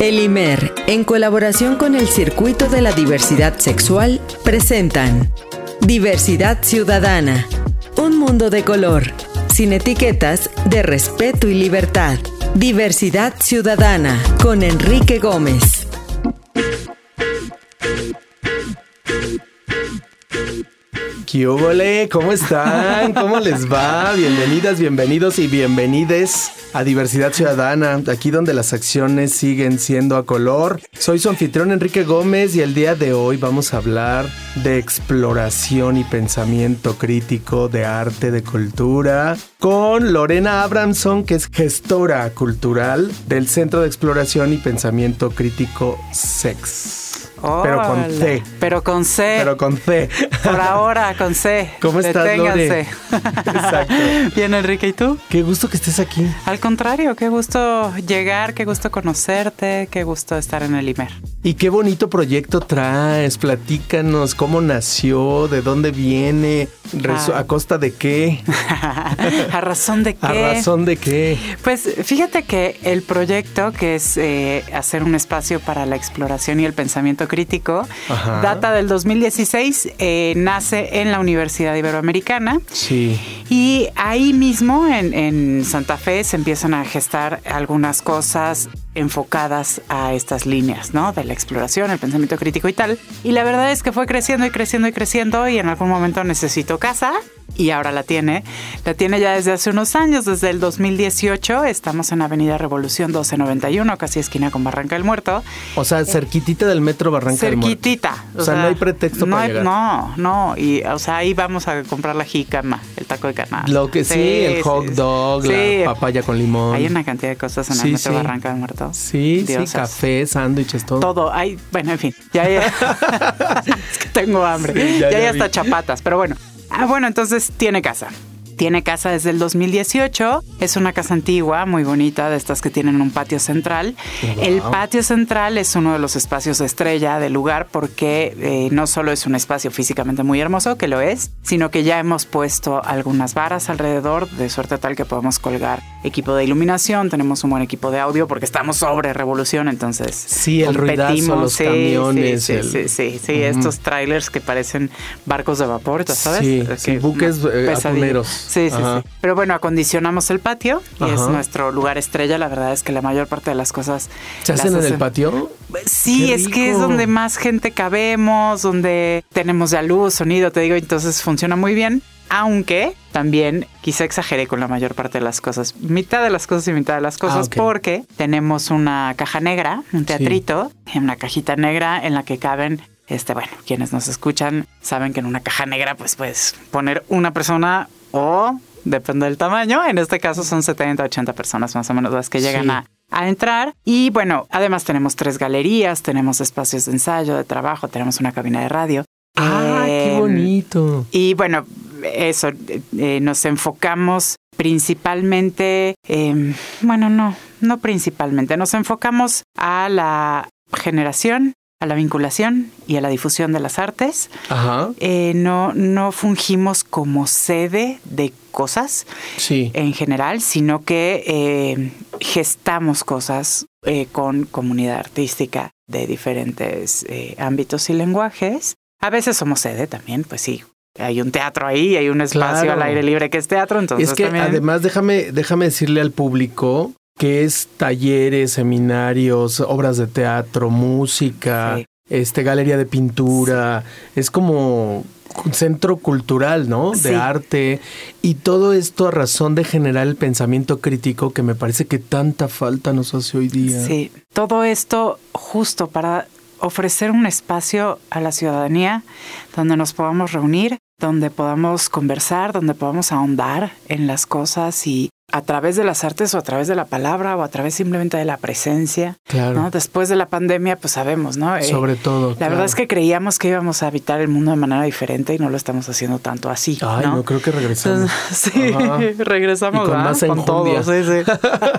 El IMER, en colaboración con el Circuito de la Diversidad Sexual, presentan Diversidad Ciudadana, un mundo de color, sin etiquetas, de respeto y libertad. Diversidad Ciudadana, con Enrique Gómez. ¿Qué óvole? ¿Cómo están? ¿Cómo les va? Bienvenidas, bienvenidos y bienvenides a Diversidad Ciudadana, aquí donde las acciones siguen siendo a color. Soy su anfitrión Enrique Gómez y el día de hoy vamos a hablar de exploración y pensamiento crítico, de arte, de cultura, con Lorena Abramson, que es gestora cultural del Centro de Exploración y Pensamiento Crítico SEX. Pero con C. Pero con C. Pero con C. Por ahora, con C. ¿Cómo estás, Lore? Exacto. Bien, Enrique, ¿y tú? Qué gusto que estés aquí. Al contrario, qué gusto llegar, qué gusto conocerte, qué gusto estar en el IMER. Y qué bonito proyecto traes. Platícanos cómo nació, de dónde viene, a costa de qué. ¿A razón de qué? ¿A razón de qué? Pues fíjate que el proyecto, que es hacer un espacio para la exploración y el pensamiento crítico, ajá, data del 2016, nace en la Universidad Iberoamericana. Sí. Y ahí mismo, en Santa Fe, se empiezan a gestar algunas cosas enfocadas a estas líneas, ¿no? De la exploración, el pensamiento crítico y tal. Y la verdad es que fue creciendo y creciendo y creciendo, y en algún momento necesitó casa. Y ahora la tiene ya desde hace unos años, desde el 2018. Estamos en Avenida Revolución 1291, casi esquina con Barranca del Muerto. O sea, cerquitita del metro Barranca del Muerto. Cerquitita. O sea, no hay pretexto para llegar. No. Y, o sea, ahí vamos a comprar la jícama, el taco de canasta. Lo que sí, el hot dog, la papaya con limón. Hay una cantidad de cosas en el metro Barranca del Muerto. Sí, café, sándwiches, todo. Todo. Hay, bueno, en fin. Ya. Es que tengo hambre. Sí, ya hay hasta chapatas, pero bueno. Bueno, entonces tiene casa. Tiene casa desde el 2018. Es una casa antigua, muy bonita, de estas que tienen un patio central. Wow. El patio central es uno de los espacios estrella del lugar porque no solo es un espacio físicamente muy hermoso, que lo es, sino que ya hemos puesto algunas varas alrededor, de suerte tal que podemos colgar equipo de iluminación. Tenemos un buen equipo de audio porque estamos sobre Revolución, entonces sí, el ruidazo, los camiones. Sí, estos trailers que parecen barcos de vapor, ¿sabes? Sí, buques atuneros. Sí. Pero bueno, acondicionamos el patio y es nuestro lugar estrella. La verdad es que la mayor parte de las cosas... ¿Se hacen en el patio? Sí, es que es donde más gente cabemos, donde tenemos ya luz, sonido, te digo, entonces funciona muy bien. Aunque también quizá exageré con la mayor parte de las cosas. Mitad de las cosas y mitad de las cosas, okay. Porque tenemos una caja negra, un teatrito, una cajita negra en la que caben... bueno, quienes nos escuchan saben que en una caja negra pues puedes poner una persona o, depende del tamaño, en este caso son 70, 80 personas más o menos las que llegan a entrar. Y bueno, además tenemos 3 galerías, tenemos espacios de ensayo, de trabajo, tenemos una cabina de radio. ¡Qué bonito! Y bueno, eso, nos enfocamos principalmente, no principalmente, nos enfocamos a la generación, a la vinculación y a la difusión de las artes. Ajá. No fungimos como sede de cosas en general, sino que gestamos cosas con comunidad artística de diferentes ámbitos y lenguajes. A veces somos sede también, pues sí. Hay un teatro ahí, hay un espacio al aire libre que es teatro, entonces es que también... Además, déjame decirle al público que es talleres, seminarios, obras de teatro, música, galería de pintura, es como un centro cultural, ¿no? De arte, y todo esto a razón de generar el pensamiento crítico que me parece que tanta falta nos hace hoy día. Sí, todo esto justo para ofrecer un espacio a la ciudadanía donde nos podamos reunir, donde podamos conversar, donde podamos ahondar en las cosas y a través de las artes o a través de la palabra o a través simplemente de la presencia. Claro. ¿No? Después de la pandemia, pues sabemos, ¿no? Sobre todo. La verdad es que creíamos que íbamos a habitar el mundo de manera diferente y no lo estamos haciendo tanto así. Ay, no creo que regresamos. Regresamos. Y con más enjundia. Con todo. Sí.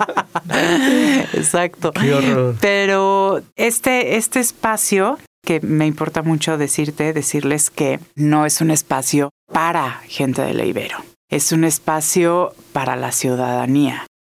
Exacto. Qué horror. Pero este espacio, que me importa mucho decirles que no es un espacio para gente de la Ibero. Es un espacio para la ciudadanía.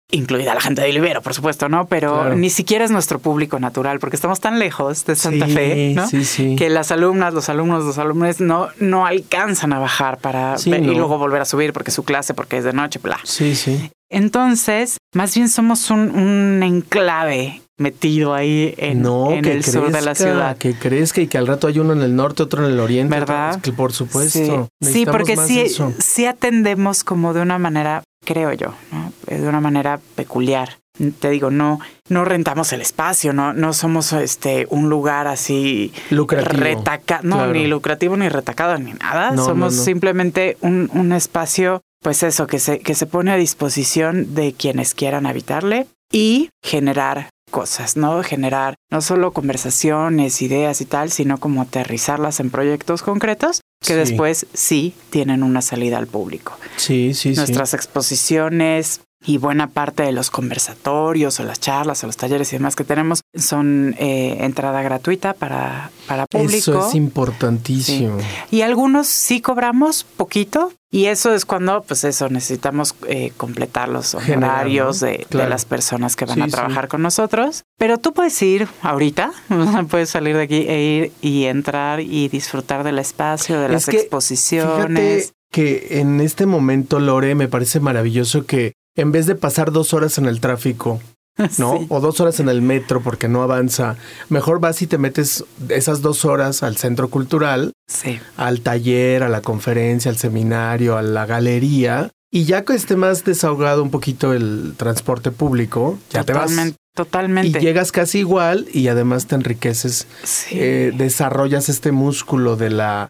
incluida la gente de Ibero, por supuesto, ¿no? Pero ni siquiera es nuestro público natural, porque estamos tan lejos de Santa Fe, ¿no? Que las alumnas, los alumnos no alcanzan a bajar para ver, y luego volver a subir porque es su clase, porque es de noche, bla. Entonces, más bien somos un enclave metido ahí en el sur de la ciudad. Que crezca y que al rato hay uno en el norte, otro en el oriente. ¿Verdad? Que por supuesto. Sí, porque sí atendemos como de una manera, creo yo, ¿no? De una manera peculiar. Te digo, no rentamos el espacio, no somos un lugar así lucrativo. Ni lucrativo ni retacado ni nada. Somos simplemente un espacio, pues eso, que se pone a disposición de quienes quieran habitarle y generar cosas, ¿no? Generar no solo conversaciones, ideas y tal, sino como aterrizarlas en proyectos concretos que después sí tienen una salida al público. Nuestras exposiciones y buena parte de los conversatorios o las charlas o los talleres y demás que tenemos son entrada gratuita para público. Eso es importantísimo. Y algunos sí cobramos poquito y eso es cuando, pues eso, necesitamos completar los horarios de las personas que van a trabajar con nosotros. Pero tú puedes ir ahorita, puedes salir de aquí e ir y entrar y disfrutar del espacio, de las exposiciones. Fíjate que en este momento, Lore, me parece maravilloso que en vez de pasar 2 horas en el tráfico, ¿no? O 2 horas en el metro porque no avanza, mejor vas y te metes esas 2 horas al centro cultural, al taller, a la conferencia, al seminario, a la galería, y ya que esté más desahogado un poquito el transporte público, ya te vas. Totalmente. Y llegas casi igual y además te enriqueces, desarrollas este músculo de la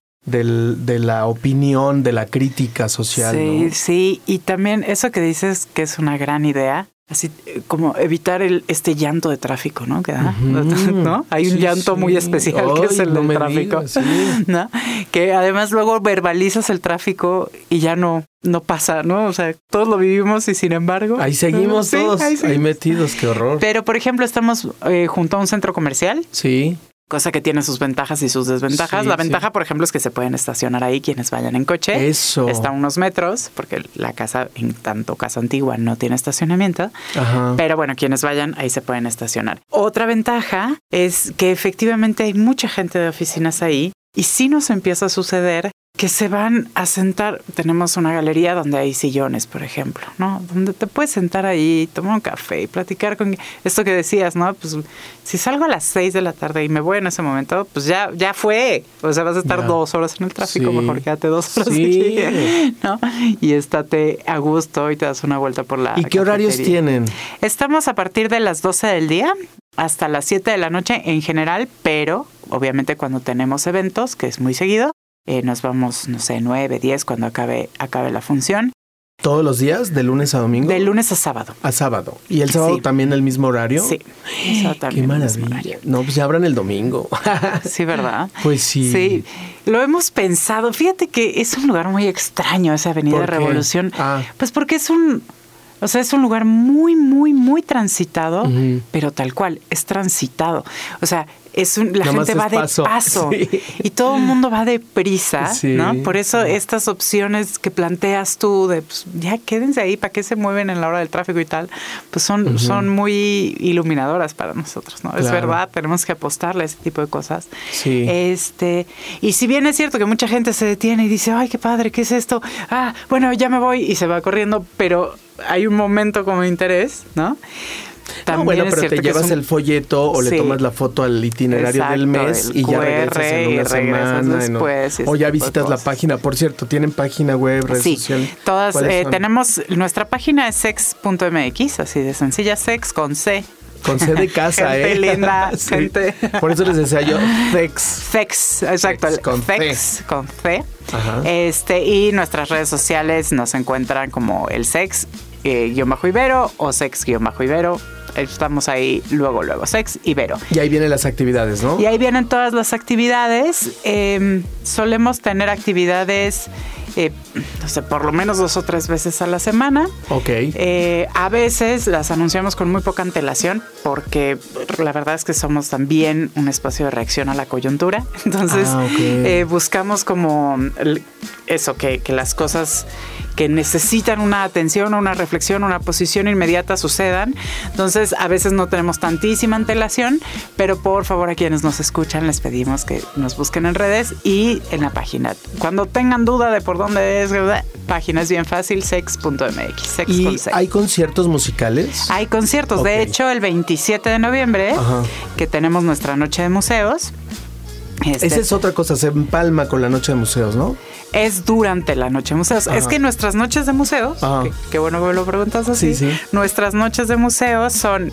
opinión, de la crítica social. Sí, y también eso que dices que es una gran idea, así como evitar este llanto de tráfico, ¿no? Que da, ¿no? Hay un llanto muy especial que es el del tráfico, ¿no? Que además luego verbalizas el tráfico y ya no pasa, ¿no? O sea, todos lo vivimos y sin embargo... Ahí seguimos todos, ahí metidos, qué horror. Pero, por ejemplo, estamos junto a un centro comercial. Sí. Cosa que tiene sus ventajas y sus desventajas. La ventaja, por ejemplo, es que se pueden estacionar ahí quienes vayan en coche. Eso. Está a unos metros, porque la casa, en tanto casa antigua, no tiene estacionamiento. Pero bueno, quienes vayan, ahí se pueden estacionar. Otra ventaja es que efectivamente hay mucha gente de oficinas ahí y sí nos empieza a suceder que se van a sentar. Tenemos una galería donde hay sillones, por ejemplo, ¿no? Donde te puedes sentar ahí, tomar un café y platicar con esto que decías, ¿no? Pues si salgo a las 6 de la tarde y me voy en ese momento, pues ya fue. O sea, vas a estar 2 horas en el tráfico, mejor quédate 2 horas aquí, ¿no? Y estate a gusto y te das una vuelta por la ¿Y qué horarios tienen? Estamos a partir de las 12 del día hasta las 7 de la noche en general, pero obviamente cuando tenemos eventos, que es muy seguido, nos vamos, no sé, 9, 10 cuando acabe la función. ¿Todos los días? ¿De lunes a domingo? De lunes a sábado. A sábado. ¿Y el sábado también el mismo horario? Sí. Qué maravilla. No, pues ya abran el domingo. Sí, ¿verdad? Pues sí. Sí. Lo hemos pensado. Fíjate que es un lugar muy extraño esa Avenida Revolución. Pues porque es un lugar muy, muy, muy transitado, pero tal cual, es transitado. O sea, la gente va de paso y todo el mundo va de prisa, ¿no? Por eso estas opciones que planteas tú de, pues, ya quédense ahí, ¿para qué se mueven en la hora del tráfico y tal? Pues son muy iluminadoras para nosotros, ¿no? Claro. Es verdad, tenemos que apostarle a ese tipo de cosas. Sí. Y si bien es cierto que mucha gente se detiene y dice, ay, qué padre, ¿qué es esto? Bueno, ya me voy y se va corriendo, pero hay un momento como de interés, ¿no? También pero te llevas el folleto o le tomas la foto al itinerario del mes y ya regresas en una semana. Después, o ya visitas la página. Por cierto, ¿tienen página web, redes sociales? Todas. Tenemos, nuestra página es sex.mx, así de sencilla, sex con C. Con C de casa, gente linda, gente. Por eso les decía yo, sex. Sex, exacto. Sex con sex con C. Ajá. Y nuestras redes sociales nos encuentran como el sex _Ibero o sex _Ibero. Estamos ahí luego, Sex Ibero. Y ahí vienen las actividades, ¿no? Y ahí vienen todas las actividades. Solemos tener actividades, no sé, por lo menos 2 o 3 veces a la semana. Ok. A veces las anunciamos con muy poca antelación porque la verdad es que somos también un espacio de reacción a la coyuntura. Entonces, buscamos como eso, que las cosas que necesitan una atención, una reflexión, una posición inmediata sucedan. Entonces, a veces no tenemos tantísima antelación, pero por favor a quienes nos escuchan les pedimos que nos busquen en redes y en la página. Cuando tengan duda de por dónde es, página es bien fácil, sex.mx. Sex ¿Y con sex. hay conciertos musicales? Hay conciertos. Ok. De hecho, el 27 de noviembre, Ajá. que tenemos nuestra noche de museos. Esa es otra cosa, se empalma con la noche de museos, ¿no? Es durante la noche de museos. Ajá. Es que nuestras noches de museos, qué bueno que me lo preguntas así, Sí. nuestras noches de museos son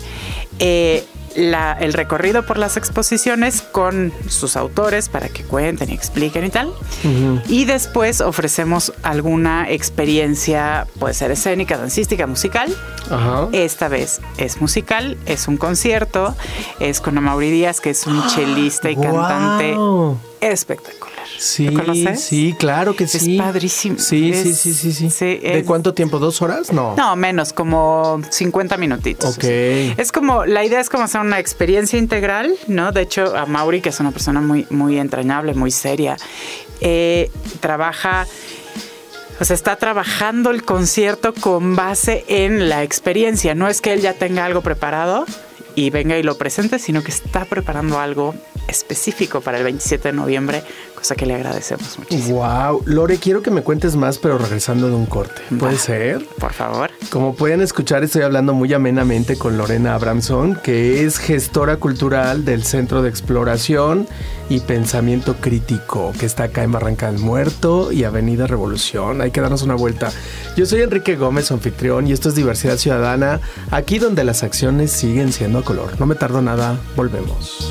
el recorrido por las exposiciones con sus autores para que cuenten y expliquen y tal. Uh-huh. Y después ofrecemos alguna experiencia, puede ser escénica, dancística, musical. Ajá. Esta vez es musical, es un concierto, es con Amaury Díaz, que es un chelista y cantante espectacular. Sí, ¿Lo conoces? Sí, claro que sí. Es padrísimo. Sí. ¿De cuánto tiempo? ¿2 horas? No, menos, como 50 minutitos. Ok. Es como, la idea es como hacer una experiencia integral, ¿no? De hecho, Amaury, que es una persona muy, muy entrañable, muy seria, está trabajando el concierto con base en la experiencia. No es que él ya tenga algo preparado y venga y lo presente, sino que está preparando algo específico para el 27 de noviembre, cosa que le agradecemos muchísimo. Wow, Lore, quiero que me cuentes más, pero regresando de un corte. ¿Puede ser? Por favor. Como pueden escuchar, estoy hablando muy amenamente con Lorena Abramson, que es gestora cultural del Centro de Exploración y Pensamiento Crítico, que está acá en Barranca del Muerto y Avenida Revolución. Hay que darnos una vuelta. Yo soy Enrique Gómez, su anfitrión, y esto es Diversidad Ciudadana, aquí donde las acciones siguen siendo a color. No me tardo nada, volvemos.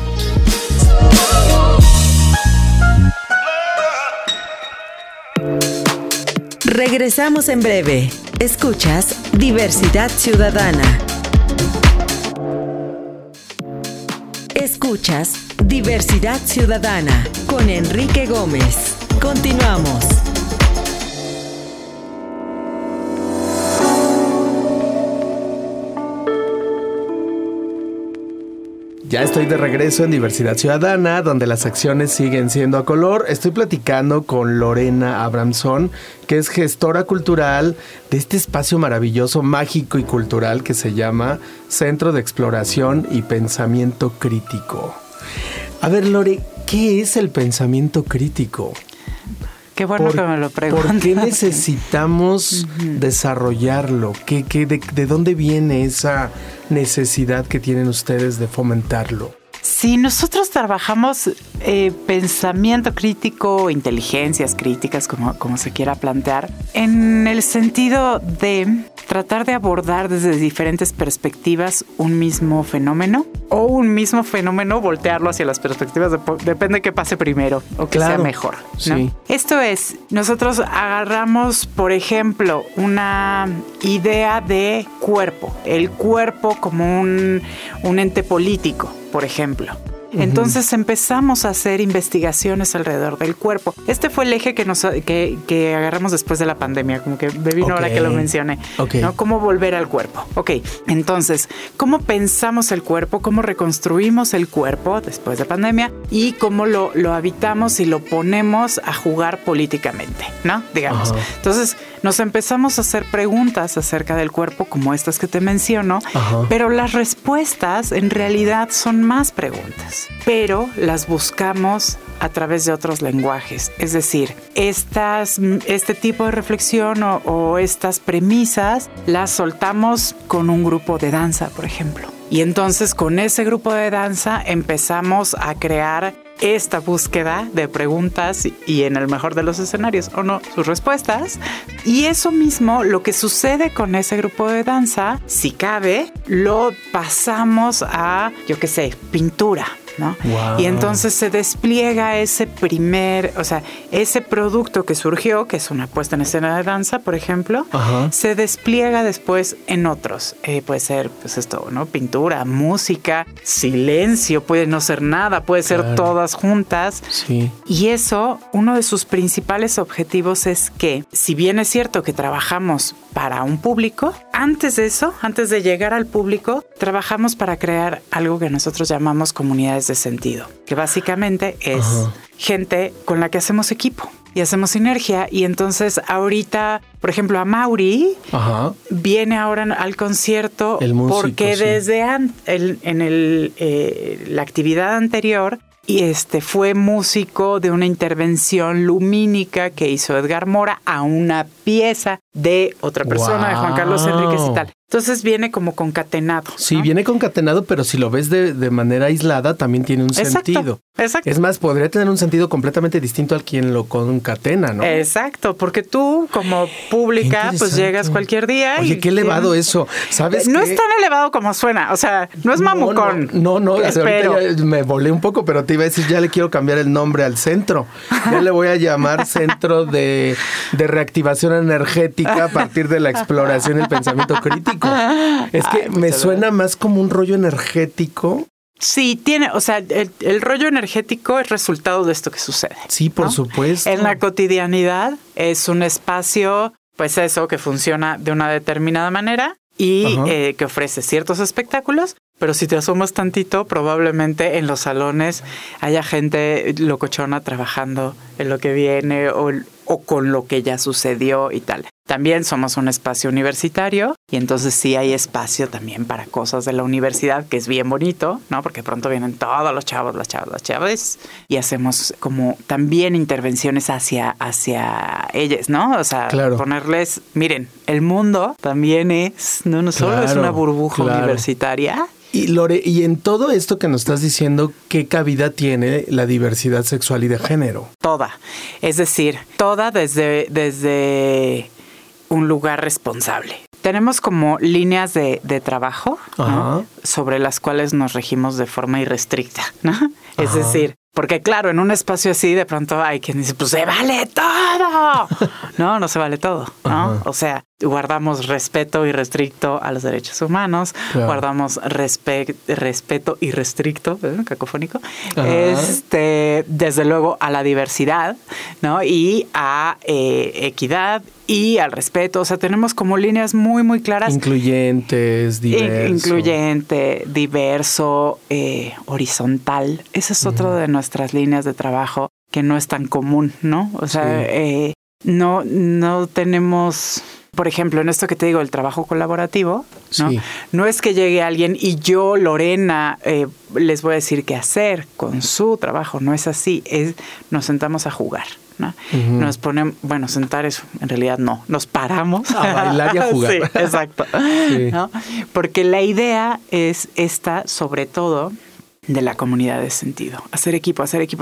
Regresamos en breve. Escuchas Diversidad Ciudadana. Escuchas Diversidad Ciudadana con Enrique Gómez. Continuamos. Ya estoy de regreso en Diversidad Ciudadana, donde las acciones siguen siendo a color. Estoy platicando con Lorena Abramson, que es gestora cultural de este espacio maravilloso, mágico y cultural que se llama Centro de Exploración y Pensamiento Crítico. A ver, Lore, ¿qué es el pensamiento crítico? Qué bueno que me lo preguntas. ¿Por qué necesitamos desarrollarlo? ¿De dónde viene esa necesidad que tienen ustedes de fomentarlo? Sí, nosotros trabajamos pensamiento crítico, inteligencias críticas, como se quiera plantear, en el sentido de tratar de abordar desde diferentes perspectivas un mismo fenómeno o un mismo fenómeno, voltearlo hacia las perspectivas, depende de qué pase primero o que sea mejor, ¿no? Sí. Esto es, nosotros agarramos, por ejemplo, una idea de cuerpo, el cuerpo como un ente político, por ejemplo. Entonces empezamos a hacer investigaciones alrededor del cuerpo. Este fue el eje que agarramos después de la pandemia, como que me vino ahora que lo mencioné, ¿no? ¿Cómo volver al cuerpo? Entonces, ¿cómo pensamos el cuerpo? ¿Cómo reconstruimos el cuerpo después de pandemia? Y cómo lo habitamos y lo ponemos a jugar políticamente, ¿no? Digamos. Ajá. Entonces, nos empezamos a hacer preguntas acerca del cuerpo como estas que te menciono, pero las respuestas en realidad son más preguntas, pero las buscamos a través de otros lenguajes. Es decir, este tipo de reflexión o estas premisas las soltamos con un grupo de danza, por ejemplo. Y entonces con ese grupo de danza empezamos a crear esta búsqueda de preguntas y, en el mejor de los escenarios o no, sus respuestas. Y eso mismo, lo que sucede con ese grupo de danza, si cabe, lo pasamos a, pintura, ¿no? Wow. Y entonces se despliega ese producto que surgió, que es una puesta en escena de danza, por ejemplo, se despliega después en otros. Puede ser, ¿no? Pintura, música, silencio, puede no ser nada, puede ser todas juntas. Sí. Y eso, uno de sus principales objetivos es que, si bien es cierto que trabajamos para un público, antes de llegar al público, trabajamos para crear algo que nosotros llamamos comunidades comunidades de sentido, que básicamente es gente con la que hacemos equipo y hacemos sinergia. Y entonces ahorita, por ejemplo, Amaury viene ahora al concierto porque desde la actividad anterior y fue músico de una intervención lumínica que hizo Edgar Mora a una pieza de otra persona, de Juan Carlos Enríquez y tal. Entonces viene como concatenado. Sí, ¿no? viene concatenado, pero si lo ves de manera aislada, también tiene un sentido. Exacto. Es más, podría tener un sentido completamente distinto al quien lo concatena, ¿no? Exacto, porque tú como pública pues llegas cualquier día. Oye, qué elevado eso. ¿Sabes no qué? Es tan elevado como suena, o sea, no es mamucón. No, ahorita ya me volé un poco, pero te iba a decir, ya le quiero cambiar el nombre al centro. Ya le voy a llamar Centro de Reactivación Energética a partir de la exploración y el pensamiento crítico. Es que me suena más como un rollo energético. Sí, tiene, o sea, el rollo energético es resultado de esto que sucede. Sí, por supuesto. En la cotidianidad es un espacio, pues eso, que funciona de una determinada manera y que ofrece ciertos espectáculos, pero si te asomas tantito, probablemente en los salones haya gente locochona trabajando en lo que viene o con lo que ya sucedió y tal. También somos un espacio universitario y entonces sí hay espacio también para cosas de la universidad, que es bien bonito, ¿no? Porque pronto vienen todos los chavos, las chavas y hacemos como también intervenciones hacia ellas, ¿no? O sea, ponerles, miren, el mundo también es, no solo es una burbuja universitaria. Y Lore, y en todo esto que nos estás diciendo, ¿qué cabida tiene la diversidad sexual y de género? Toda. Es decir, toda desde un lugar responsable. Tenemos como líneas de trabajo, ¿no? Sobre las cuales nos regimos de forma irrestricta, ¿no? Es decir, porque claro, en un espacio así de pronto hay quien dice, pues se vale todo. No se vale todo, ¿no? O sea, guardamos respeto irrestricto a los derechos humanos, guardamos respeto irrestricto, cacofónico, desde luego a la diversidad, ¿no? Y a equidad y al respeto. O sea, tenemos como líneas muy, muy claras. Incluyentes, diverso. Incluyente, diverso, horizontal. Esa es otra de nuestras líneas de trabajo que no es tan común, ¿no? O sea, no tenemos... Por ejemplo, en esto que te digo, el trabajo colaborativo, ¿no? No es que llegue alguien y yo, Lorena, les voy a decir qué hacer con su trabajo. No es así. Nos sentamos a jugar, ¿no? Nos ponemos, sentar eso, en realidad no. Nos paramos a bailar y a jugar. Sí, exacto. ¿No? Porque la idea es esta, sobre todo, de la comunidad de sentido. Hacer equipo.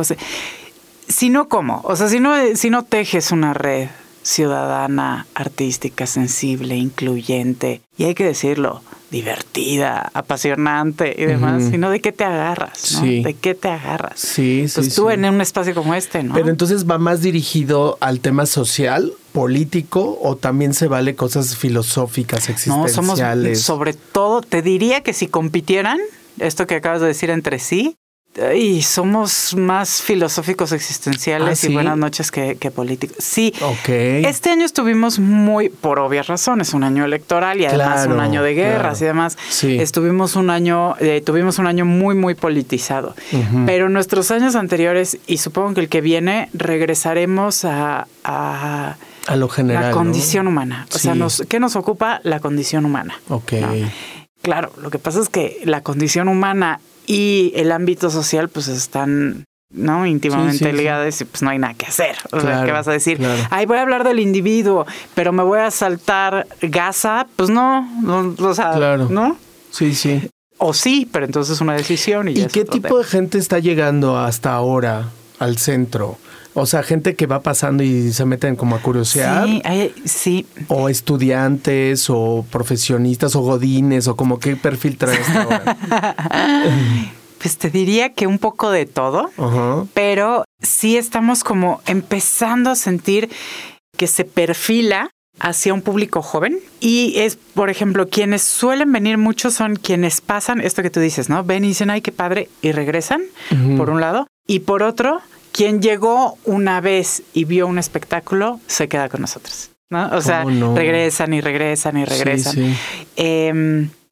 Si no, ¿cómo? O sea, si no tejes una red ciudadana, artística, sensible, incluyente, y hay que decirlo, divertida, apasionante y demás, sino de qué te agarras, ¿no? Sí. ¿De qué te agarras? Sí, pues tú en un espacio como este, ¿no? Pero entonces va más dirigido al tema social, político, o también se vale cosas filosóficas, existenciales. No, sobre todo, te diría que si compitieran, esto que acabas de decir entre sí, y somos más filosóficos existenciales y buenas noches que políticos. Sí. Este año estuvimos por obvias razones, un año electoral y además un año de guerras y demás. Sí. Tuvimos un año muy, muy politizado. Pero nuestros años anteriores, y supongo que el que viene, regresaremos a lo general, la condición humana. O sea, ¿qué nos ocupa? La condición humana. ¿No? Claro, lo que pasa es que la condición humana y el ámbito social pues están, ¿no?, íntimamente ligados y pues no hay nada que hacer. O sea, ¿qué vas a decir? Ay, voy a hablar del individuo, pero me voy a saltar Gaza. Pues no, o sea, ¿no? Sí. O sí, pero entonces es una decisión. ¿Y qué tipo de gente está llegando hasta ahora al centro? O sea, gente que va pasando y se meten como a curiosear. Sí. O estudiantes, o profesionistas, o godines, o como qué perfil trae hasta ahora. Pues te diría que un poco de todo, pero sí estamos como empezando a sentir que se perfila hacia un público joven. Y es, por ejemplo, quienes suelen venir mucho son quienes pasan esto que tú dices, ¿no? Ven y dicen, ay, qué padre, y regresan, por un lado. Y por otro, quien llegó una vez y vio un espectáculo, se queda con nosotros, ¿no? O sea, regresan y regresan y regresan. Sí.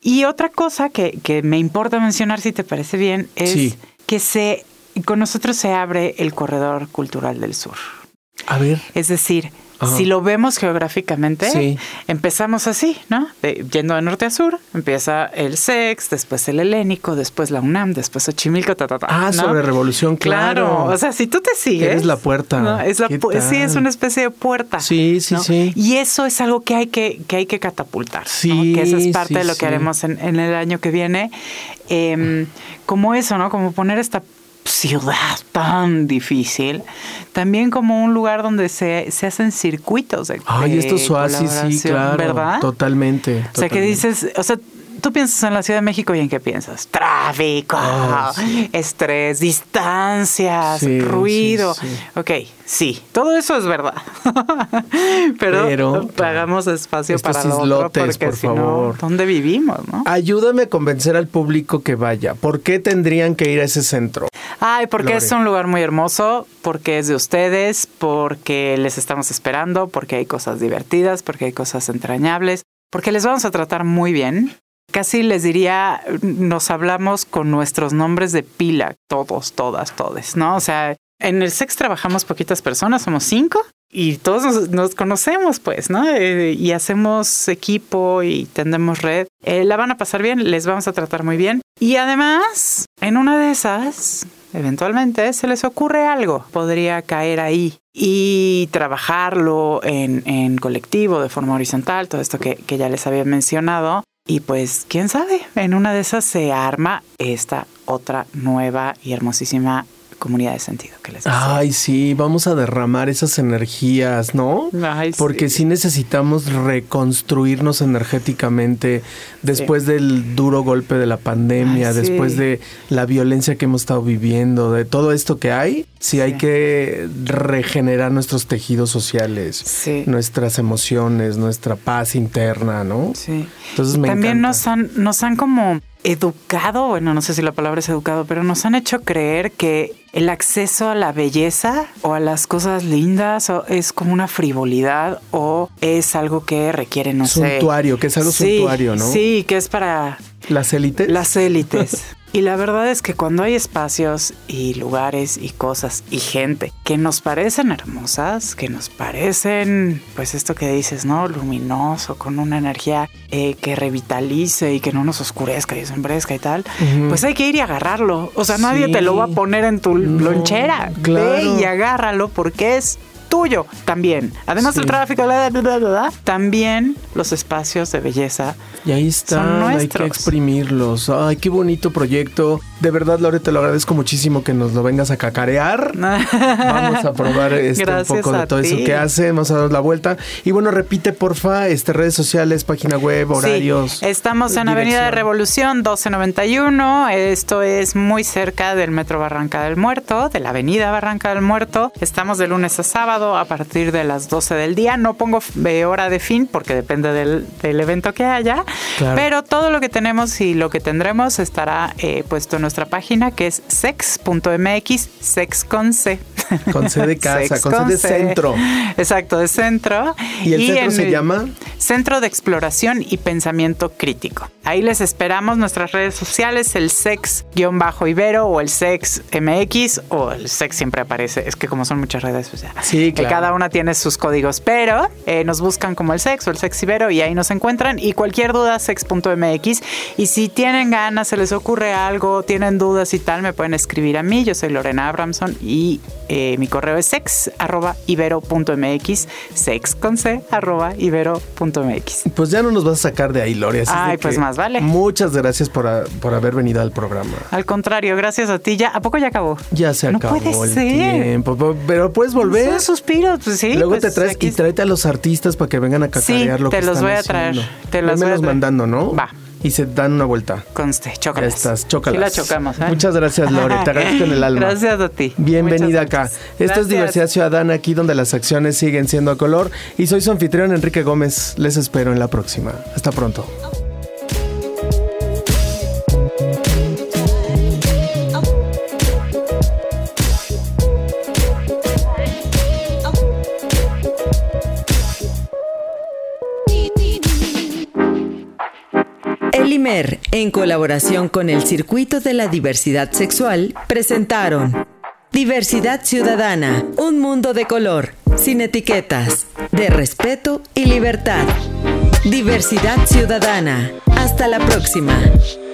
Y otra cosa que me importa mencionar, si te parece bien, es que con nosotros se abre el Corredor Cultural del Sur. A ver. Es decir, si lo vemos geográficamente, empezamos así, ¿no? Yendo de norte a sur, empieza el SEX, después el Helénico, después la UNAM, después Xochimilco, ¿no? Sobre Revolución, claro. O sea, si tú te sigues... Eres la puerta. ¿no? Sí, es una especie de puerta. Sí. Y eso es algo que hay que catapultar. Sí, ¿no? Que eso es parte de lo que haremos en el año que viene. Como eso, ¿no? Como poner esta ciudad tan difícil, también como un lugar donde se hacen circuitos de estos oasis, sí, claro, ¿verdad? Totalmente. O sea, que dices, o sea, tú piensas en la Ciudad de México y ¿en qué piensas? Tráfico, estrés, distancias, ruido. Sí. Ok, sí, todo eso es verdad. pero hagamos espacio para lo otro, porque por favor. No, ¿dónde vivimos, no? Ayúdame a convencer al público que vaya. ¿Por qué tendrían que ir a ese centro? Porque es un lugar muy hermoso, porque es de ustedes, porque les estamos esperando, porque hay cosas divertidas, porque hay cosas entrañables, porque les vamos a tratar muy bien. Casi les diría, nos hablamos con nuestros nombres de pila, todos, todas, todes, ¿no? O sea, en el SEX trabajamos poquitas personas, somos 5 y todos nos conocemos, pues, ¿no? Y hacemos equipo y tendemos red. La van a pasar bien, les vamos a tratar muy bien. Y además, en una de esas, eventualmente se les ocurre algo, podría caer ahí y trabajarlo en colectivo, de forma horizontal, todo esto que ya les había mencionado. Y pues, quién sabe, en una de esas se arma esta otra nueva y hermosísima comunidad de sentido que les decía. Ay, sí, vamos a derramar esas energías, ¿no? Ay, porque sí necesitamos reconstruirnos energéticamente después del duro golpe de la pandemia, después de la violencia que hemos estado viviendo, de todo esto que hay. Sí, hay que regenerar nuestros tejidos sociales, nuestras emociones, nuestra paz interna, ¿no? Sí. Entonces también nos han como educado, bueno, no sé si la palabra es educado, pero nos han hecho creer que el acceso a la belleza o a las cosas lindas es como una frivolidad o es algo que requiere, no sé. Suntuario, que es algo suntuario, ¿no? Sí, que es para... ¿Las élites? Las élites. Y la verdad es que cuando hay espacios y lugares y cosas y gente que nos parecen hermosas, que nos parecen, pues esto que dices, ¿no? Luminoso, con una energía que revitalice y que no nos oscurezca y ensombrezca y tal, pues hay que ir y agarrarlo. O sea, nadie te lo va a poner en tu lonchera. Claro. Ve y agárralo porque es tuyo también. Además del tráfico, también los espacios de belleza. Y ahí están, hay que exprimirlos. Ay, qué bonito proyecto. De verdad, Lore, te lo agradezco muchísimo que nos lo vengas a cacarear. Vamos a probar un poco de todo eso que hace. Vamos a dar la vuelta. Y bueno, repite, porfa, redes sociales, página web, horarios. Sí, estamos en Avenida de Revolución 1291. Esto es muy cerca del Metro Barranca del Muerto, de la Avenida Barranca del Muerto. Estamos de lunes a sábado a partir de las 12 del día. No pongo hora de fin porque depende del evento que haya. Claro. Pero todo lo que tenemos y lo que tendremos estará puesto en nuestra página, que es sex.mx, sex con C. Con C de casa, con C de centro. Exacto, de centro. ¿Y el centro se llama? Centro de Exploración y Pensamiento Crítico. Ahí les esperamos. Nuestras redes sociales, el sex_ibero o el sexmx o el sex siempre aparece. Es que como son muchas redes, o sea, sí, claro. Cada una tiene sus códigos, pero nos buscan como el sex o el sex ibero y ahí nos encuentran. Y cualquier duda, sex.mx. Y si tienen ganas, se les ocurre algo, tienen dudas y tal, me pueden escribir a mí. Yo soy Lorena Abramson y mi correo es sex@ibero.mx, sex@ibero.mx. Pues ya no nos vas a sacar de ahí, Lore. Ay, pues más vale. Muchas gracias por haber venido al programa. Al contrario, gracias a ti. ¿A poco ya acabó? Ya se acabó el tiempo. Pero puedes volver. Son suspiros, pues sí. Luego pues te traes y tráete a los artistas para que vengan a cacarear lo que están haciendo. Sí, te los voy a traer. Te los voy a traer. Mandando, ¿no? Va. Y se dan una vuelta. Conste, chócalas. Estas, chócalas. Sí la chocamos, ¿eh? Muchas gracias, Lore. Te agradezco en el alma. Gracias a ti. Bienvenida acá. Esto es Diversidad Ciudadana, aquí donde las acciones siguen siendo a color. Y soy su anfitrión, Enrique Gómez. Les espero en la próxima. Hasta pronto. Imer, en colaboración con el Circuito de la Diversidad Sexual, presentaron Diversidad Ciudadana, un mundo de color, sin etiquetas, de respeto y libertad. Diversidad Ciudadana. Hasta la próxima.